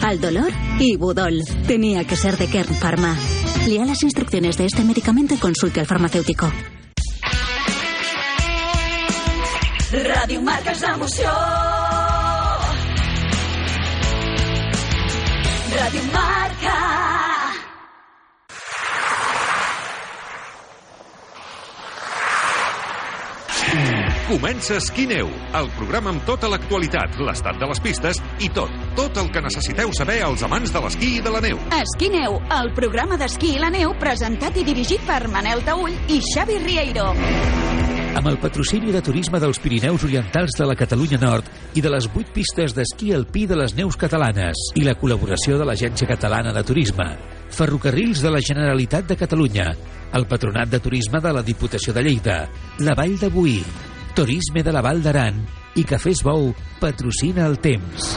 Al dolor, Ibudol. Tenía que ser de Kern Pharma. Lea las instrucciones de este medicamento y consulte al farmacéutico. Radio Marca és l'emoció. Radio Marca. Comença Esquí-Neu, el programa amb tota l'actualitat, l'estat de les pistes i tot el que necessiteu saber als amants de l'esquí i de la neu. Esquí-Neu, el programa d'esquí i la neu presentat i dirigit per Manel Taüll i Xavi Rieiro. Amb el patrocini de Turisme dels Pirineus Orientals de la Catalunya Nord i de les 8 pistes d'esquí alpí de les neus catalanes i la col·laboració de l'Agència Catalana de Turisme, Ferrocarrils de la Generalitat de Catalunya, el Patronat de Turisme de la Diputació de Lleida, la Vall de Boí, Turisme de la Val d'Aran i Cafès Bou patrocina el temps.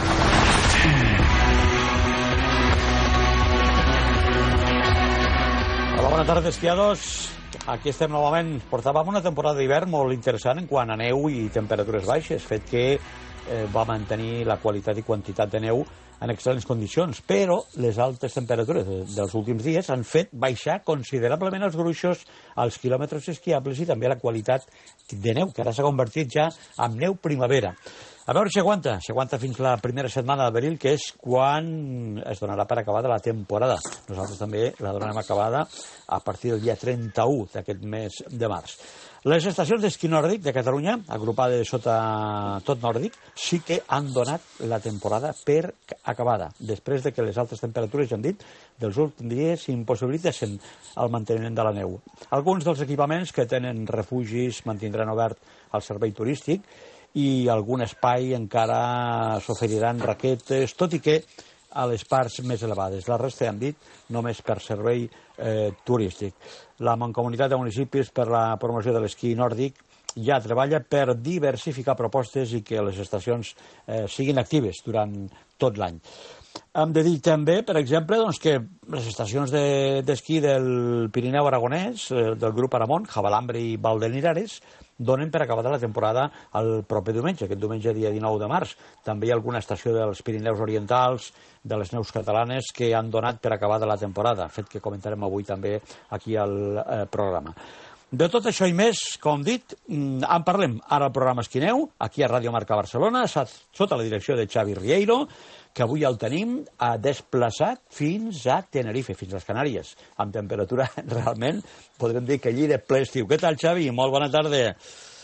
Hola, bona tarda, esquiadors. Aquí estem novament. Portàvem una temporada d'hivern molt interessant en quant a neu i temperatures baixes, fet que va mantenir la qualitat i quantitat de neu en excel·lents condicions, però les altes temperatures dels últims dies han fet baixar considerablement els gruixos, els quilòmetres esquiables i també la qualitat de neu, que ara s'ha convertit ja en neu primavera. A veure si aguanta fins la primera setmana d'abril, que és quan es donarà per acabada la temporada. Nosaltres també la donarem acabada a partir del dia 31 d'aquest mes de març. Les estacions d'esquí nòrdic de Catalunya, agrupades sota tot nòrdic, sí que han donat la temporada per acabada, després de que les altes temperatures, ja hem dit, dels últims dies impossibilitessin el manteniment de la neu. Alguns dels equipaments que tenen refugis mantindran obert el servei turístic i algun espai encara s'oferiran raquetes, tot i que a les parts més elevades. La resta, ja hem dit, només per servei turístic. La Mancomunitat de Municipis per la promoció de l'esquí nòrdic ja treballa per diversificar propostes i que les estacions siguin actives durant tot l'any. Hem de dir també, per exemple, que les estacions d'esquí del Pirineu Aragonès, del grup Aramon, Javalambre i Valdenirares, donen per acabada la temporada el proper diumenge, aquest diumenge dia 19 de març. També hi ha alguna estació dels Pirineus Orientals, de les neus catalanes, que han donat per acabada la temporada, fet que comentarem avui també aquí al programa. De tot això i més, com hem dit, en parlem ara al programa Esquí-Neu, aquí a Ràdio Marca Barcelona, sota la direcció de Xavi Rieiro, que avui el tenim desplaçat fins a Tenerife, fins a les Canàries, amb temperatura realment, podrem dir que allí de ple estiu. Què tal, Xavi? Molt bona tarda.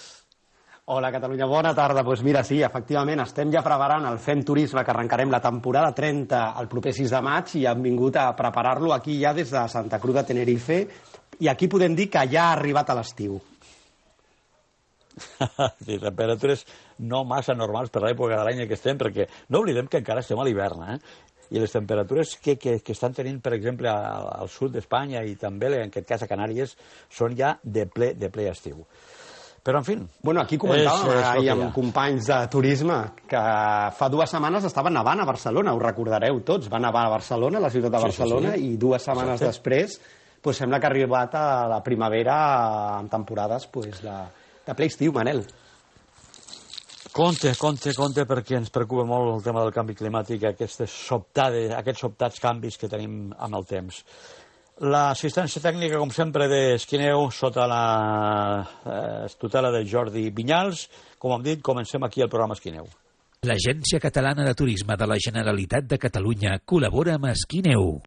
Hola, Catalunya, bona tarda. Doncs mira, sí, efectivament, estem ja preparant el Fem Turisme, que arrencarem la temporada 30 el proper 6 de maig, i hem vingut a preparar-lo aquí ja des de Santa Cruz de Tenerife, i aquí podem dir que ja ha arribat a l'estiu. Sí, temperatures no massa normals per l'època de l'any que estem, perquè no oblidem que encara estem a l'hivern, i les temperatures que estan tenint, per exemple, al sud d'Espanya i també, en aquest cas, a Canàries, són ja de ple estiu. Però, en fi... Bueno, aquí comentàvem ahir amb companys de turisme que fa 2 setmanes estaven nevant a Barcelona, ho recordareu tots, va nevar a Barcelona, a la ciutat de Barcelona, i 2 setmanes després sembla que ha arribat a la primavera en temporades de ple estiu, Manel. Compte, perquè ens preocupa molt el tema del canvi climàtic, aquests sobtats canvis que tenim amb el temps. L'assistència tècnica, com sempre, d'Esquí-Neu, sota la tutela de Jordi Vinyals. Com hem dit, comencem aquí el programa Esquí-Neu. L'Agència Catalana de Turisme de la Generalitat de Catalunya col·labora amb Esquí-Neu.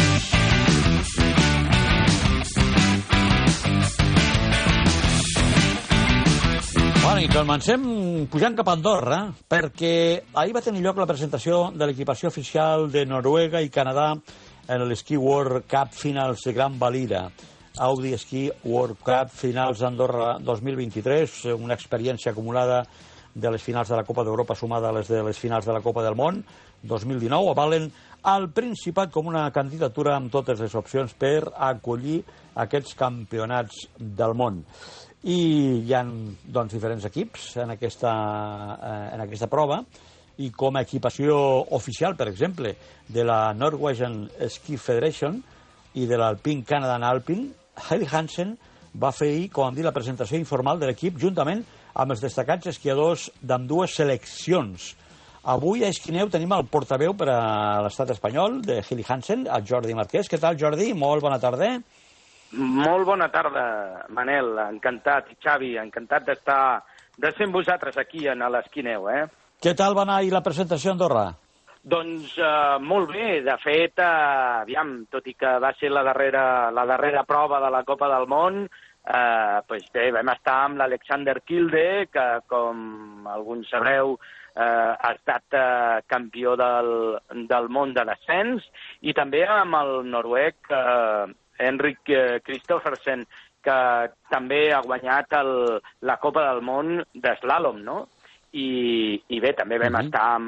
Bueno, i comencem pujant cap a Andorra, perquè ahir va tenir lloc la presentació de l'equipació oficial de Noruega i Canadà en l'Ski World Cup Finals de Gran Valira. Audi Ski World Cup Finals Andorra 2023, una experiència acumulada de les finals de la Copa d'Europa sumada a les de les finals de la Copa del Món 2019, avalen al Principat com una candidatura amb totes les opcions per acollir aquests campionats del món. I hi ha diferents equips en aquesta prova, i com a equipació oficial, per exemple, de la Norwegian Ski Federation i de l'Alpine Canada Alpine, Heidi Hansen va fer ahir, com hem dit, la presentació informal de l'equip juntament amb els destacats esquiadors d'ambdues seleccions. Avui a Esquineu tenim el portaveu per a l'estat espanyol de Gili Hansen, el Jordi Marquès. Què tal, Jordi? Molt bona tarda. Molt bona tarda, Manel. Encantat, Xavi, encantat de ser amb vosaltres aquí a l'Esquineu, Què tal va anar ahir la presentació a Andorra? Doncs molt bé. De fet, aviam, tot i que va ser la darrera prova de la Copa del Món, doncs bé, vam estar amb l'Alexander Kilde, que, com alguns sabreu, ha estat campió del món de l'ascens, i també amb el noruec Henrik Kristoffersen, que també ha guanyat la Copa del Món d'eslàlom, no? I bé, també vam estar amb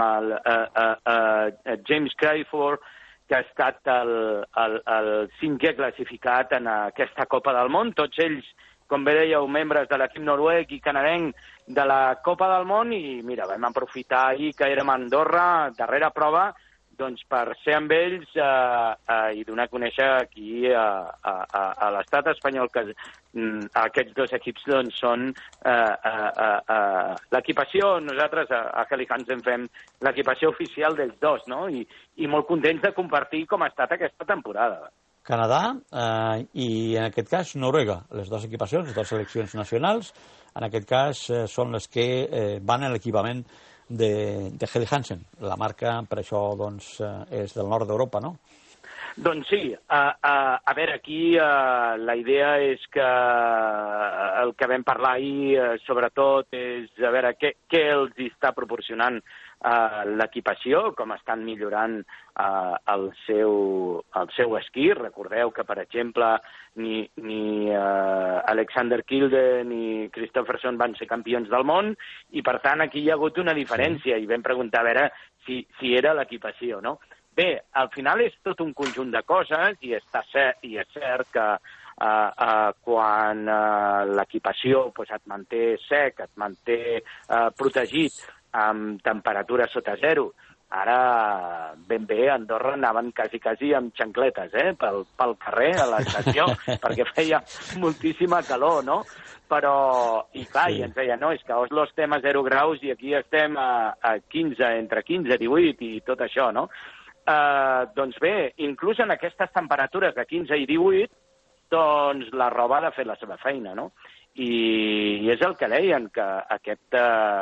el James Crawford, que ha estat el 5è classificat en aquesta Copa del Món. Tots ells, com bé dèieu, membres de l'equip noruec i canadenc de la Copa del Món, i mira, vam aprofitar ahir que érem a Andorra, darrera prova, doncs per ser amb ells i donar a conèixer aquí a l'estat espanyol que aquests dos equips doncs són l'equipació. Nosaltres a Gili Hansen fem l'equipació oficial dels dos, no? I molt contents de compartir com ha estat aquesta temporada. Canadà i, en aquest cas, Noruega. Les dues equipacions, les dues seleccions nacionals, en aquest cas són les que van en l'equipament de Gili Hansen. La marca, per això, doncs, és del nord d'Europa, no? Doncs sí. A veure, aquí la idea és que el que vam parlar ahir, sobretot, és a veure què els està proporcionant l'equipació, com estan millorant el seu esquí. Recordeu que, per exemple, ni Alexander Kilde ni Kristoffersen van ser campions del món, i per tant aquí hi ha hagut una diferència, i vam preguntar a veure si era l'equipació, no? Bé, al final és tot un conjunt de coses, i és cert que quan l'equipació et manté sec, et manté protegit amb temperatures sota zero. Ara, ben bé, a Andorra anaven quasi amb xancletes, pel carrer, a l'estació, perquè feia moltíssima calor, no? Però, i clar, i ens deia, no, és que a Oslo estem a 0 graus i aquí estem a 15, entre 15 i 18 i tot això, no? Doncs bé, inclús en aquestes temperatures de 15 i 18, doncs la roba ha de fer la seva feina, no? I és el que deien, que aquest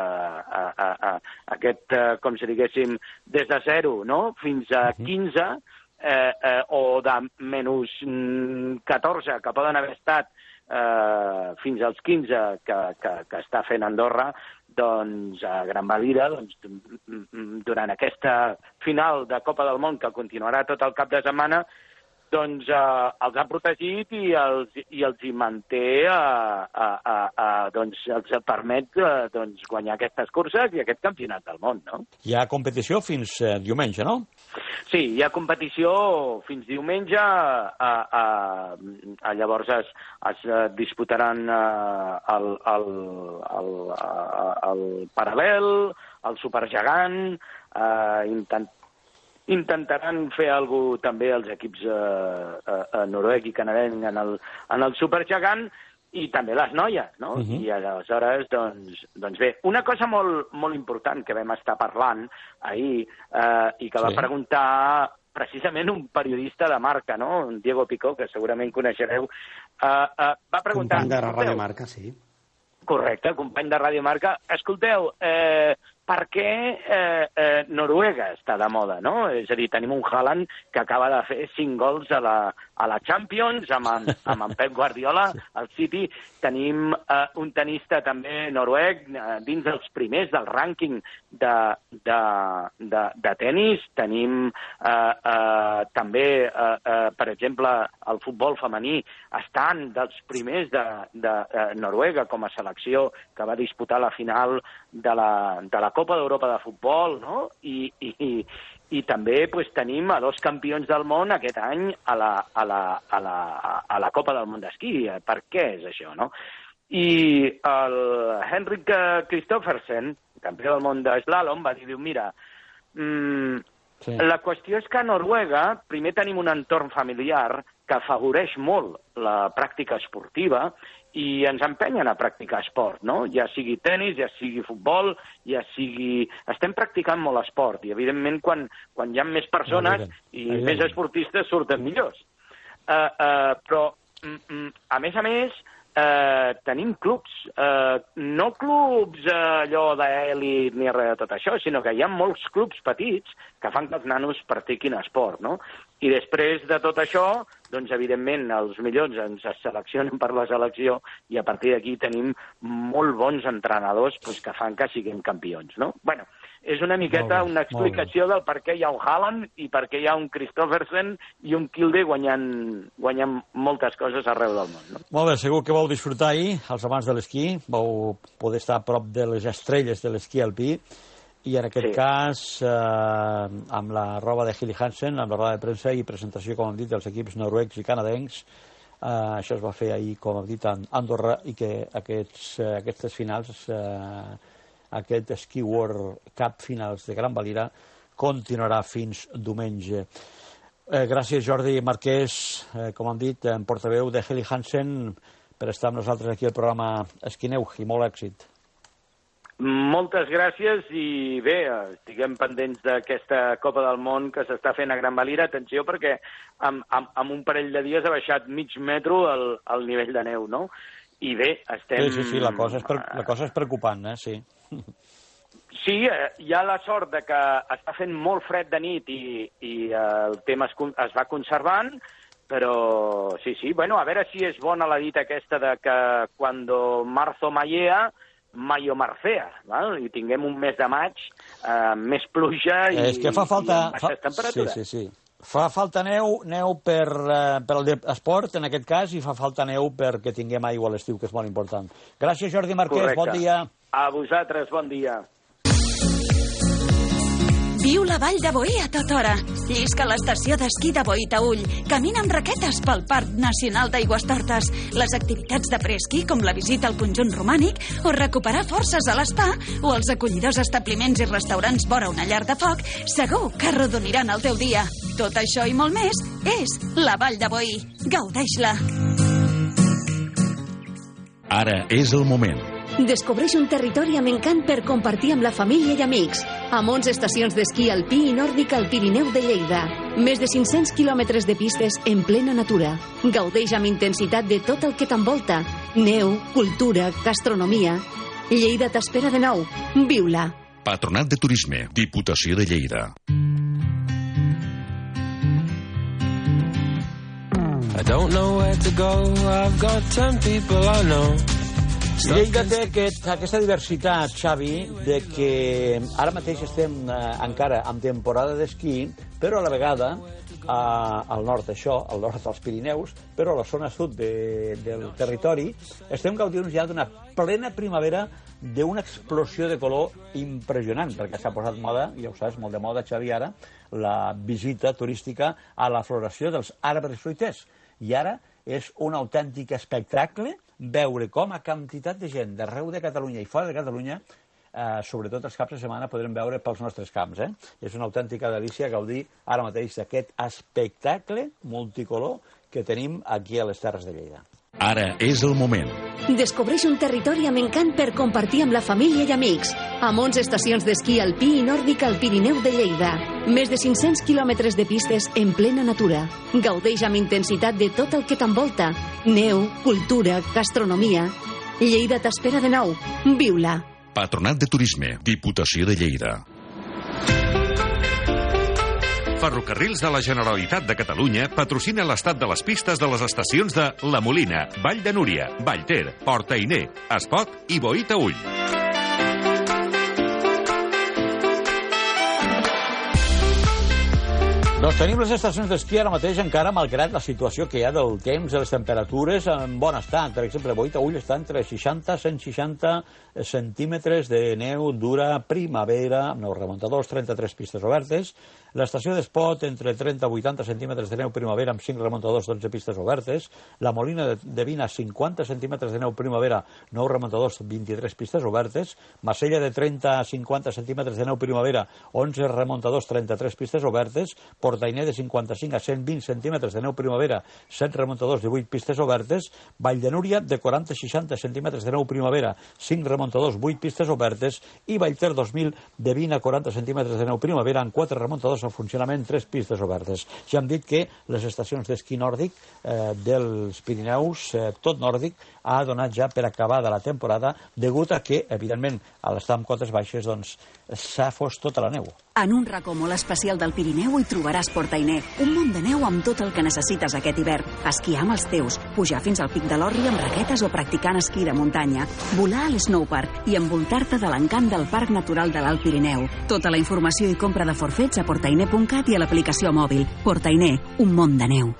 com si diguéssim, des de 0, no?, fins a 15, o de menys 14, que poden haver estat fins als 15 que està fent Andorra, doncs a Gran Valira, durant aquesta final de Copa del Món, que continuarà tot el cap de setmana, doncs els ha protegit i els hi manté, doncs els permet guanyar aquestes curses i aquest campionat del món, no? Hi ha competició fins diumenge, no? Sí, hi ha competició fins diumenge. Llavors es disputaran el paral·lel, el supergegant, intentaran fer alguna cosa també els equips noruec i canadenc en el supergegant, i també les noies, no? I aleshores, doncs bé, una cosa molt important que vam estar parlant ahir i que va preguntar precisament un periodista de Marca, no? Un Diego Picó, que segurament coneixereu, va preguntar... Company de Ràdio Marca, sí. Correcte, company de Ràdio Marca. Escolteu, per què Noruega està de moda, no? És a dir, tenim un Haaland que acaba de fer 5 gols a la Champions amb en Pep Guardiola al City. Tenim un tenista també noruec dins dels primers del rànquing de tenis. Tenim també, per exemple, el futbol femení estan dels primers de Noruega com a selecció que va disputar la final de la Copa d'Europa de futbol, no? I també tenim a 2 campions del món aquest any a la Copa del Món d'esquí. Per què és això, no? I el Henrik Kristoffersen, campió del món d'eslàlom, va dir, mira, La qüestió és que a Noruega primer tenim un entorn familiar que afavoreix molt la pràctica esportiva i ens empenyen a practicar esport, no? Ja sigui tenis, ja sigui futbol, ja sigui... Estem practicant molt esport i, evidentment, quan hi ha més persones i més esportistes surten millors. Però, a més, tenim clubs. No clubs allò d'elit ni res de tot això, sinó que hi ha molts clubs petits que fan que els nanos practiquin esport, no? I després de tot això, doncs, evidentment, els millors ens seleccionen per la selecció i a partir d'aquí tenim molt bons entrenadors que fan que siguem campions, no? Bueno, és una miqueta una explicació del per què hi ha un Haaland i per què hi ha un Kristoffersen i un Kilde guanyant moltes coses arreu del món, no? Molt bé, segur que vau disfrutar ahir, els amants de l'esquí, vau poder estar a prop de les estrelles de l'esquí alpí, i en aquest cas, amb la roba de Hilly Hansen, amb la roda de premsa i presentació, com hem dit, dels equips noruecs i canadencs, això es va fer ahir, com hem dit, a Andorra, i que aquestes finals, aquest Ski World Cup finals de Gran Valira, continuarà fins diumenge. Gràcies, Jordi Marquès, com hem dit, en portaveu de Hilly Hansen, per estar amb nosaltres aquí al programa Esquineu, i molt èxit. Moltes gràcies i bé, estiguem pendents d'aquesta Copa del Món que s'està fent a Gran Valira. Atenció, perquè amb un parell de dies ha baixat mig metro el nivell de neu, no? I bé, estem... Sí, la cosa és preocupant, sí. Sí, hi ha la sort de que està fent molt fred de nit i el tema es va conservant, però sí, bueno, a veure si és bona la dita aquesta de que quan marzo mallea, mayo marcea, val? I tinguem un mes de maig més pluja i baixes temperatures. Sí. Fa falta neu per l'esport, en aquest cas, i fa falta neu perquè tinguem aigua a l'estiu, que és molt important. Gràcies, Jordi Marquès, bon dia. A vosaltres, bon dia. Viu la Vall de Boí a tota hora. Llisca a l'estació d'esquí de Boí-Taüll. Camina amb raquetes pel Parc Nacional d'Aigüestortes. Les activitats de preesquí, com la visita al conjunt romànic, o recuperar forces a l'espa, o els acollidors establiments i restaurants vora una llar de foc, segur que arrodoniran el teu dia. Tot això i molt més és la Vall de Boí. Gaudeix-la. Ara és el moment. Descobreix un territori amb encant per compartir amb la família i amics. Amb 11 estacions d'esquí alpí i nòrdic al Pirineu de Lleida. Més de 500 quilòmetres de pistes en plena natura. Gaudeix amb intensitat de tot el que t'envolta. Neu, cultura, gastronomia. Lleida t'espera de nou. Viu-la. Patronat de Turisme, Diputació de Lleida. I don't know where to go, I've got 10 people I know. Lleida té aquesta diversitat, Xavi, de que ara mateix estem encara en temporada d'esquí, però a la vegada al nord al nord dels Pirineus, però a la zona sud del territori, estem gaudint ja d'una plena primavera, d'una explosió de color impressionant, perquè s'ha posat moda, ja ho saps, molt de moda, Xavi, ara, la visita turística a la floració dels arbres fruiters. I ara és un autèntic espectacle veure com a quantitat de gent d'arreu de Catalunya i fora de Catalunya, sobretot els caps de setmana, podrem veure pels nostres camps. És una autèntica delícia gaudir ara mateix d'aquest espectacle multicolor que tenim aquí a les Terres de Lleida. Ara és el moment. Descobreix un territori amb encant per compartir amb la família i amics. Amb 11 estacions d'esquí alpí i nòrdic al Pirineu de Lleida. Més de 500 quilòmetres de pistes en plena natura. Gaudeix amb intensitat de tot el que t'envolta. Neu, cultura, gastronomia. Lleida t'espera de nou. Viu-la. Patronat de Turisme, Diputació de Lleida. Ferrocarrils de la Generalitat de Catalunya patrocina l'estat de les pistes de les estacions de La Molina, Vall de Núria, Vallter, Port-Ainé, Espot i Boí-Taüll. Doncs tenim les estacions d'esquí ara mateix encara, malgrat la situació que hi ha del temps i les temperatures en bon estat. Per exemple, Boí-Taüll està entre 60 i 160 centímetres de neu dura primavera, amb nous remuntadors, 33 pistes obertes. L'estació d'Espot, entre 30 i 80 centímetres de neu primavera, amb 5 remuntadors, 12 pistes obertes. La Molina de Vina, 50 centímetres de neu primavera, 9 remuntadors, 23 pistes obertes. Marsella, de 30 a 50 centímetres de neu primavera, 11 remuntadors, 33 pistes obertes. Portainer, de 55 a 120 centímetres de neu primavera, 7 remuntadors, 18 pistes obertes. Vall de Núria, de 40 a 60 centímetres de neu primavera, 5 remuntadors, 8 pistes obertes. I Vallter 2000, de 20 a 40 centímetres de neu primavera, amb 4 remuntadors en funcionament, 3 pistes obertes. Ja hem dit que les estacions d'esquí nòrdic dels Pirineus, tot nòrdic, ha donat ja per acabada la temporada, degut a que, evidentment, a l'estar amb cotes baixes, doncs, s'ha fos tota la neu. En un racó molt especial del Pirineu hi trobaràs Portainer, un món de neu amb tot el que necessites aquest hivern. Esquiar amb els teus, pujar fins al Pic de l'Orri amb raquetes o practicant esquí de muntanya, volar a l'Snowpark i envoltar-te de l'encant del Parc Natural de l'Alt Pirineu. Tota la informació i compra de forfets a portainer.cat i a l'aplicació mòbil. Portainer, un món de neu.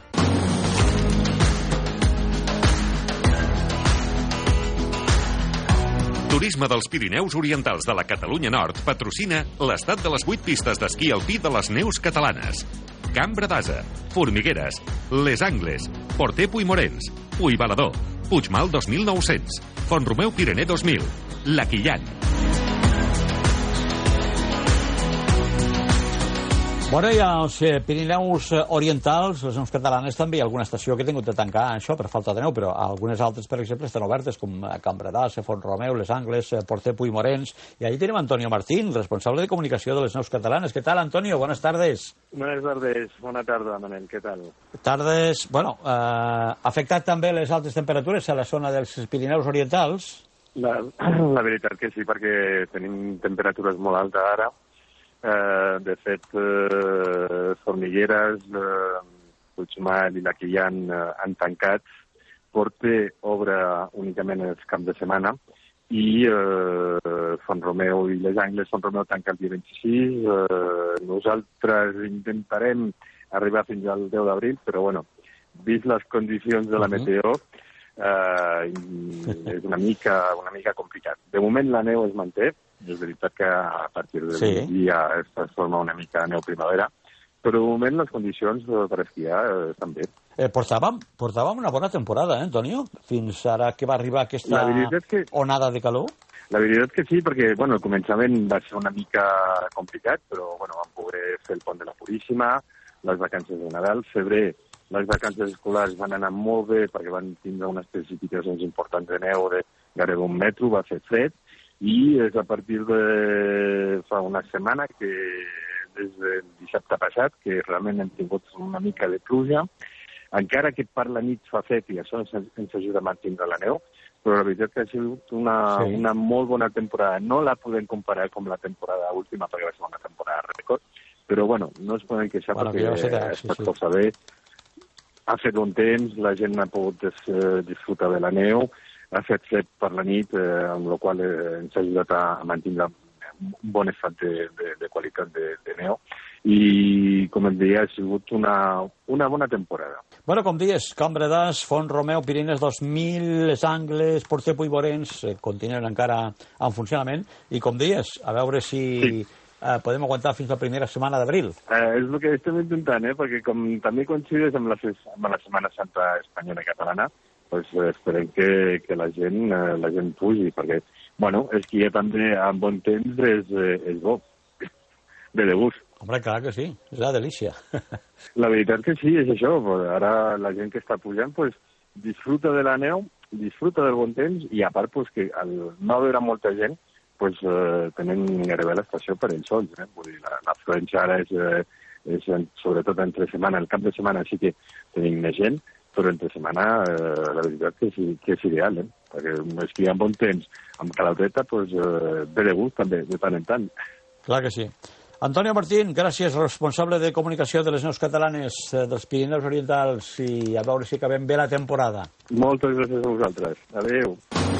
Turisme dels Pirineus Orientals de la Catalunya Nord patrocina l'estat de les 8 pistes d'esquí alpí de les neus catalanes. Cambra d'Asa, Formigueres, Les Angles, Porter Puigmorens, Puigbalador, Puigmal 2900, Font-romeu Pirener 2000, La Quillan. Bueno, i als Pirineus Orientals, les neus catalanes també, hi ha alguna estació que ha tingut de tancar això per falta de neu, però algunes altres, per exemple, estan obertes, com Cambra d'Asa, Font-romeu, Les Angles, Porter Puigmorens. I allí tenim Antonio Martín, responsable de comunicació de les neus catalanes. ¿Qué tal, Antonio? Buenas tardes. Buenas tardes. Bona tarda, Manel. Què tal? Tardes. Bueno, afectat també les altes temperatures a la zona dels Pirineus Orientals? La veritat que sí, perquè tenim temperatures molt altes ara. De fet, Formigueres, Puigmal i La Quillan han tancat. Porter obre únicament els caps de setmana i Font-romeu i Les Angles, Font-romeu tanca el dia 26. Nosaltres intentarem arribar fins al 10 d'abril, però bueno, vist les condicions de la meteo, és una mica complicat. De moment la neu es manté. És veritat que a partir del dia es transforma una mica en neu primavera, però de moment les condicions per esquiar estan bé. Portàvem una bona temporada, Antonio? Fins ara que va arribar aquesta onada de calor? La veritat que sí, perquè bueno, el començament va ser una mica complicat, però bueno, vam poder fer el pont de la Puríssima, les vacances de Nadal, febrer, les vacances escolars van anar molt bé perquè van tindre unes precipitacions importants de neu de gairebé 1 metro, va fer fred, i és a partir de fa una setmana, que des del dissabte passat, que realment hem tingut una mica de pluja, encara que per la nit fa fred i això ens ajuda a mantenir la neu, però la veritat que ha sigut una molt bona temporada. No la podem comparar com la temporada última, perquè va ser una temporada rècord, però bueno, no es poden queixar perquè ha estat força bé. Ha fet bon temps, la gent ha pogut disfrutar de la neu, ha fet fred per la nit, amb la qual ens ha ajudat a mantenir un bon estat de qualitat de neu. I, com et deia, ha sigut una bona temporada. Bueno, com dius, Cambra d'As, Font-romeu, Pirines 2000, Les Angles, Porter Puigmorens, continuen encara en funcionament. I, com dius, a veure si podem aguantar fins la primera setmana d'abril. És el que estem intentant, perquè com també coincideix amb la Setmana Santa espanyola i catalana, pues esperem que la gent pugi, perquè, bueno, esquiar també amb bon temps és bo, ve de gust. Home, clar que sí, és una delícia. La veritat que sí, és això. Ara la gent que està pujant, pues, disfruta de la neu, disfruta del bon temps, i a part, pues, que al no haver molta gent, pues, tenen gairebé l'estació per ells sols. Vull dir, l'afluència ara és sobretot entre setmana, el cap de setmana sí que tenim més gent, però entre setmana la veritat que és ideal, perquè esquiar amb bon temps, amb calauteta, pues, ve de gust també, de tant en tant. Clar que sí. Antonio Martín, gràcies, responsable de comunicació de les neus catalanes dels Pirineus Orientals, i a veure si acabem bé la temporada. Moltes gràcies a vosaltres. Adéu.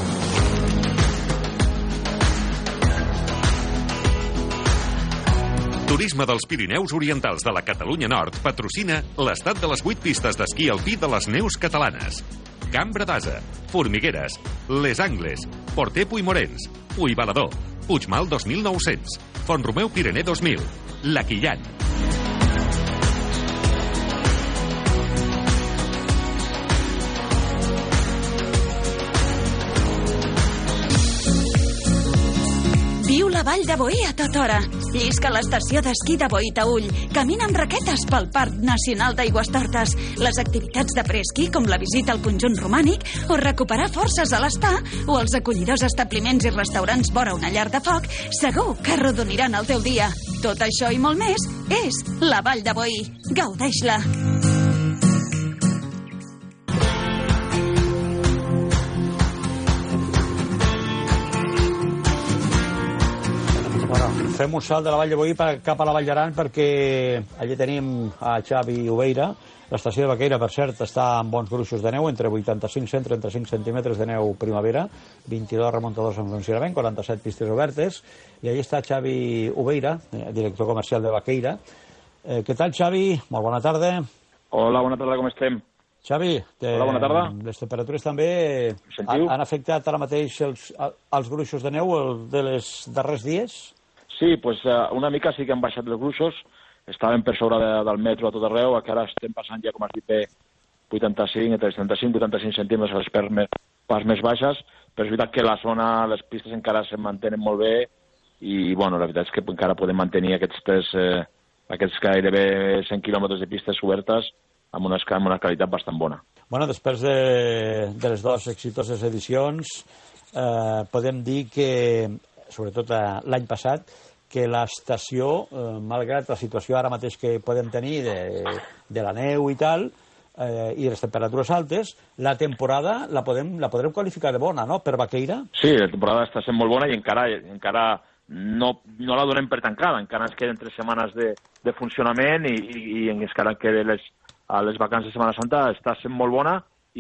Turisme dels Pirineus Orientals de la Catalunya Nord patrocina l'estat de les 8 pistes d'esquí alpí de les neus catalanes. Cambra d'Asa, Formigueres, Les Angles, Porter Puigmorens, Puigbalador, Puigmal 2900, Font-romeu Pirener 2000, La Quillan. la Vall de Boí a tota hora. Llisca a l'estació d'esquí de Boí-Taüll. Camina amb raquetes pel Parc Nacional d'Aigüestortes. Les activitats de preesquí, com la visita al conjunt romànic, o recuperar forces a l'estar, o els acollidors establiments i restaurants vora una llar de foc, segur que arrodoniran el teu dia. Tot això i molt més és la Vall de Boí. Gaudeix-la! Fem un salt de la Vall de Boí cap a la Vall d'Aran perquè allí tenim a Xavi Ubeira. L'estació de Baqueira, per cert, està amb bons gruixos de neu, entre 85 i 135 centímetres de neu primavera, 22 remuntadors en funcionament, 47 pistes obertes, i allí està Xavi Ubeira, director comercial de Baqueira. Què tal, Xavi? Molt bona tarda. Hola, bona tarda, com estem? Xavi, hola, bona tarda. Les temperatures també han afectat ara mateix els gruixos de neu de les darrers dies? Sí, pues, una mica sí que han baixat els gruixos, estàvem per sobre del metro a tot arreu, que ara estem passant ja, com has dit, 85, entre 75 i 85 centímetres a les parts més baixes, però és veritat que la zona, les pistes encara se mantenen molt bé i, bueno, la veritat és que encara podem mantenir aquests gairebé 100 quilòmetres de pistes obertes amb una qualitat bastant bona. Bueno, després de les dues exitoses edicions, podem dir que, sobretot l'any passat, que l'estació, malgrat la situació ara mateix que podem tenir de la neu i tal, i les temperatures altes, la temporada la podrem qualificar de bona, no?, per Baqueira? Sí, la temporada està sent molt bona i encara no la donem per tancada, encara ens queden 3 setmanes de funcionament i encara queden les vacances de Setmana Santa, està sent molt bona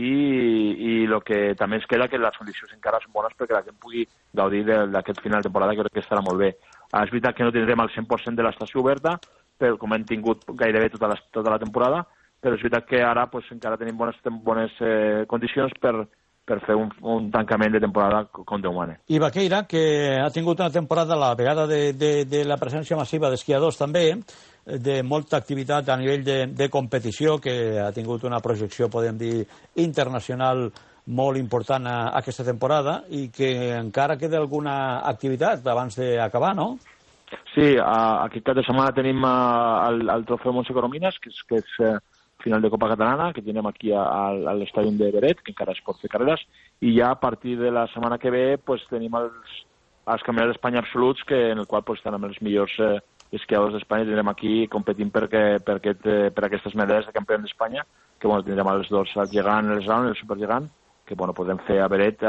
i el que també ens queda que les condicions encara són bones perquè la gent pugui gaudir d'aquest final de temporada, que crec que estarà molt bé. És veritat que no tindrem el 100% de l'estació oberta, però com hem tingut gairebé tota la temporada, però és veritat que ara encara tenim bones condicions per fer un tancament de temporada com Déu mana. I Baqueira, que ha tingut una temporada, a la vegada de la presència massiva d'esquiadors també, de molta activitat a nivell de competició, que ha tingut una projecció, podem dir, internacional molt important aquesta temporada i que encara queda alguna activitat abans d'acabar, no? Sí, aquest cap de setmana tenim el trofeu Montse Coromines, que és final de Copa Catalana, que tenim aquí a l'estadi de Beret, que encara es pot fer carreres, i ja a partir de la setmana que ve tenim els campionats d'Espanya absoluts, en el qual estan amb els millors esquiadors d'Espanya, tindrem aquí competint per aquestes medalles de campió d'Espanya, que tindrem els dos, el gegant, el slalom i el supergegant, que podem fer a Beret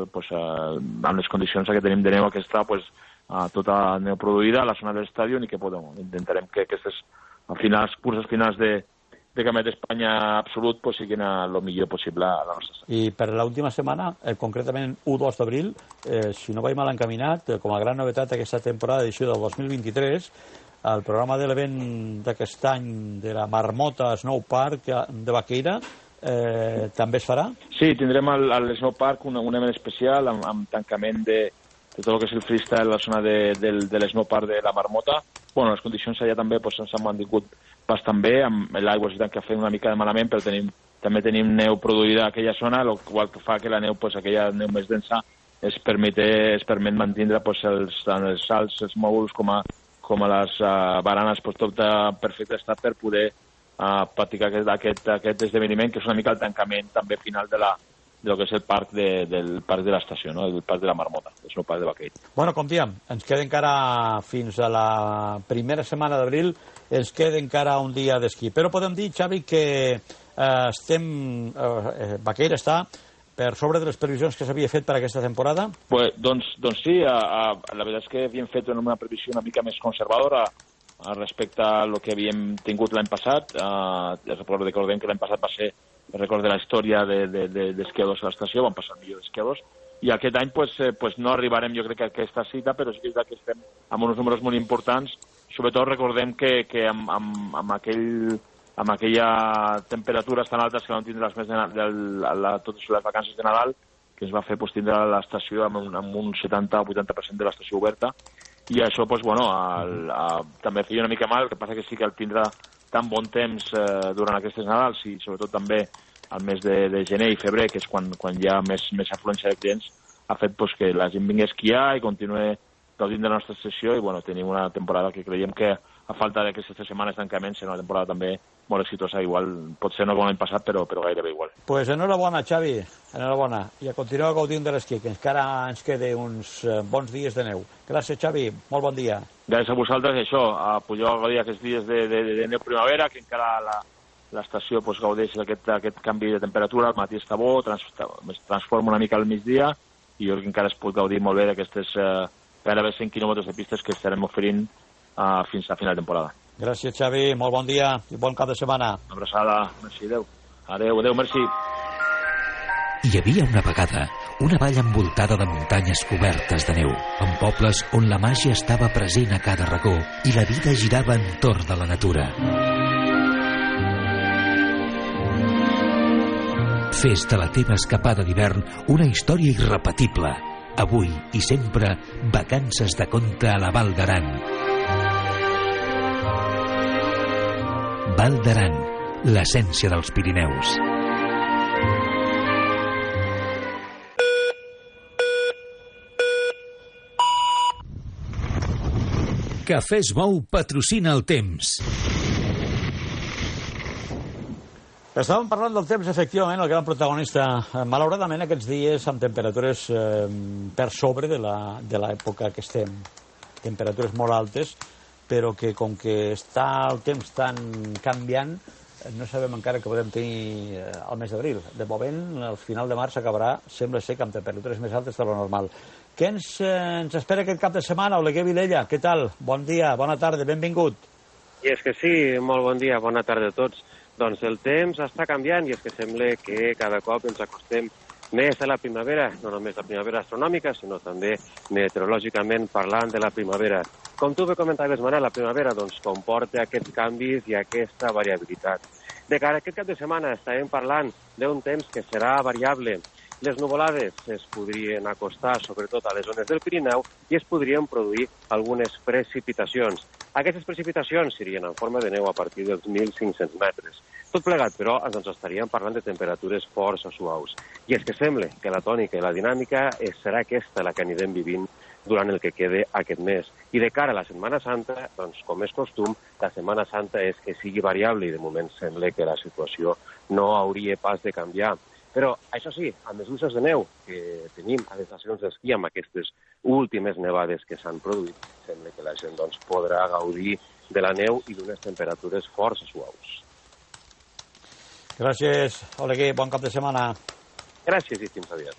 amb les condicions que tenim de neu aquesta, tota neu produïda a la zona de l'estadi, i que intentarem que aquestes curses finals de campionat d'Espanya absolut siguin el millor possible a la nostra estat. I per l'última setmana, concretament 1-2 d'abril, si no vaig mal encaminat, com a gran novetat aquesta temporada d'edició del 2023, el programa de l'event d'aquest any de la Marmota Snow Park de Baqueira també es farà? Sí, tindrem al Snow Park un event especial amb tancament de tot el que és el freestyle a la zona de l'Snow Park de la Marmota. Bueno, les condicions allà també s'han mantingut bastant bé, amb l'aigua és veritat que ha fet una mica de malament, però també tenim neu produïda a aquella zona, el qual fa que la neu, aquella neu més densa, es permet mantindre tant els salts, els mòduls com a les baranes, tot en perfecte estat per poder practicar aquest esdeveniment, que és una mica el tancament també final del que és el parc de l'estació, no? El parc de la Marmota, és el parc de Baqueira. Bueno, com diem, ens queda encara fins a la primera setmana d'abril, ens queda encara un dia d'esquí. Però podem dir, Xavi, que Baqueira està per sobre de les previsions que s'havia fet per aquesta temporada? Doncs sí, la veritat és que havíem fet una previsió una mica més conservadora respecte a el que havíem tingut l'any passat. Recordem que l'any passat va ser el record de la història d'esquiadors a l'estació, van passar millor d'esquiadors, i aquest any no arribarem, jo crec, a aquesta cita, però sí que estem amb uns números molt importants. Sobretot recordem que amb aquella temperatures tan altes que vam tindre totes les vacances de Nadal, que ens va fer tindre l'estació amb un 70 o 80% de l'estació oberta, i això també feia una mica mal. El que passa que sí que al tindre tan bon temps durant aquestes Nadals i sobretot també al mes de gener i febrer, que és quan hi ha més afluència de clients, ha fet que la gent vingui a esquiar i continuï gaudint de la nostra sessió i tenim una temporada que creiem que a falta d'aquestes 3 setmanes d'encament serà una temporada també molt exitosa, igual pot ser no com l'any passat, però gairebé igual. Pues enhorabona, Xavi, enhorabona. I a continuar gaudint de l'esquí, que encara ens queda uns bons dies de neu. Gràcies, Xavi, molt bon dia. Gràcies a vosaltres, i això, podeu gaudir aquests dies de neu primavera, que encara l'estació gaudeix d'aquest canvi de temperatura, el matí està bo, es transforma una mica al migdia, i jo crec que encara es pot gaudir molt bé d'aquestes gairebé 100 quilòmetres de pistes que estarem oferint fins a final de temporada. Gràcies, Xavi, molt bon dia i bon cap de setmana. Una abraçada, merci, adeu. Adeu, merci. Hi havia una vegada una vall envoltada de muntanyes cobertes de neu, amb pobles on la màgia estava present a cada racó i la vida girava entorn de la natura. Fes de la teva escapada d'hivern una història irrepetible. Avui i sempre, vacances de conte a la Val d'Aran. Val d'Aran, l'essència dels Pirineus. Cafès Bou patrocina el temps. Estàvem parlant del temps, efectivament, el gran protagonista. Malauradament, aquests dies amb temperatures per sobre de l'època que estem. Temperatures molt altes, però que com que està el temps tan canviant, no sabem encara què podem tenir al mes d'abril. De moment, al final de març acabarà, sembla ser que amb temperatures més altes de lo normal. Què ens espera aquest cap de setmana? Oleguer Vilella, què tal? Bon dia, bona tarda, benvingut. I és que sí, molt bon dia, bona tarda a tots. Doncs el temps està canviant i és que sembla que cada cop ens acostem més a la primavera, no només la primavera astronòmica, sinó també meteorològicament parlant de la primavera. Com tu bé comentaves, Manel, la primavera comporta aquests canvis i aquesta variabilitat. De cara a aquest cap de setmana estarem parlant d'un temps que serà variable. Les nuvolades es podrien acostar sobretot a les zones del Pirineu i es podrien produir algunes precipitacions. Aquestes precipitacions serien en forma de neu a partir dels 1.500 metres. Tot plegat, però, ens estaríem parlant de temperatures força suaus. I és que sembla que la tònica i la dinàmica serà aquesta la que anirem vivint durant el que quede aquest mes. I de cara a la Setmana Santa, com és costum, la Setmana Santa és que sigui variable i de moment sembla que la situació no hauria pas de canviar. Però, això sí, amb les luces de neu que tenim a les estacions d'esquí amb aquestes últimes nevades que s'han produït, sembla que la gent podrà gaudir de la neu i d'unes temperatures força suaus. Gràcies, Oleguer, bon cap de setmana. Gràcies y fins aviat.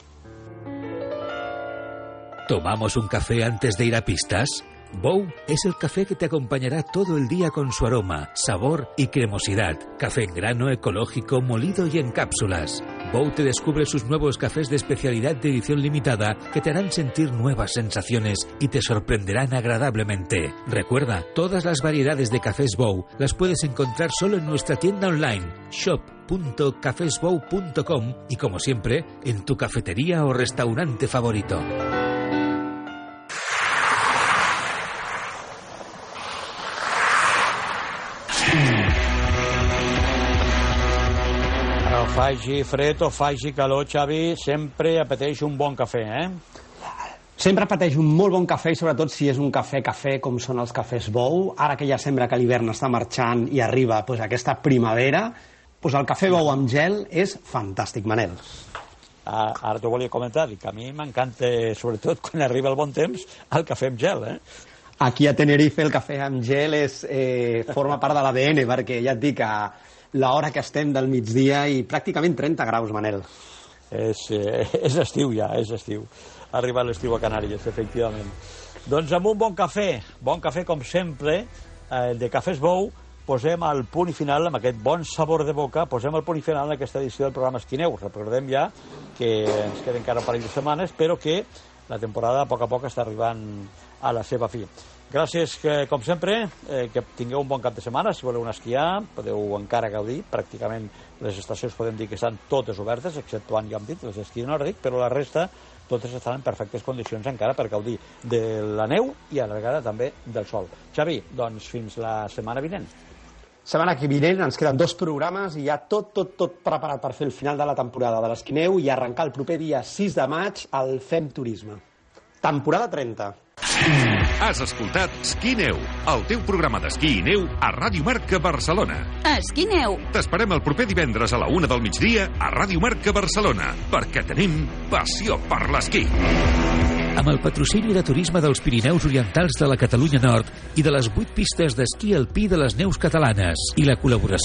¿Tomamos un café antes de ir a pistas? Bou es el café que te acompañará todo el día con su aroma, sabor y cremosidad. Café en grano, ecológico, molido y en cápsulas. Bou te descubre sus nuevos cafés de especialidad de edición limitada que te harán sentir nuevas sensaciones y te sorprenderán agradablemente. Recuerda, todas las variedades de cafés Bou las puedes encontrar solo en nuestra tienda online, shop.cafesbou.com y, como siempre, en tu cafetería o restaurante favorito. Faci fred o faci calor, Xavi, sempre apeteix un bon cafè, Sempre apeteix un molt bon cafè, i sobretot si és un cafè com són els cafès Bou. Ara que ja sembla que l'hivern està marxant i arriba aquesta primavera, el cafè Bou amb gel és fantàstic, Manel. Ara t'ho volia comentar, que a mi m'encanta, sobretot quan arriba el bon temps, el cafè amb gel, Aquí a Tenerife el cafè amb gel forma part de l'ADN, perquè ja et dic que l'hora que estem del migdia i pràcticament 30 graus, Manel. És estiu ja, és estiu. Ha arribat l'estiu a Canàries, efectivament. Doncs amb un bon cafè com sempre, de Cafès Bou, posem el punt i final, amb aquest bon sabor de boca, posem el punt i final en aquesta edició del programa Esquineu. Recordem ja que ens queden encara un parell de setmanes, però que la temporada a poc està arribant a la seva fi. Gràcies, com sempre, que tingueu un bon cap de setmana. Si voleu anar a esquiar, podeu encara gaudir. Pràcticament les estacions podem dir que estan totes obertes, exceptuant, ja hem dit, les d'esquí nòrdic, però la resta totes estan en perfectes condicions encara per gaudir de la neu i a la vegada també del sol. Xavi, doncs fins la setmana vinent. Setmana que vinent ens queden 2 programes i ja tot preparat per fer el final de la temporada de l'Esquineu i arrencar el proper dia 6 de maig al Fem Turisme. Temporada 30. Has escoltat Esquí Neu, el teu programa d'esquí i neu a Ràdio Marca Barcelona. Esquí Neu. T'esperem el proper divendres a la 1 del migdia a Ràdio Marca Barcelona, perquè tenim passió per l'esquí. Amb el patrocini de Turisme dels Pirineus Orientals de la Catalunya Nord i de les 8 pistes d'esquí alpí de les Neus Catalanes i la col·laboració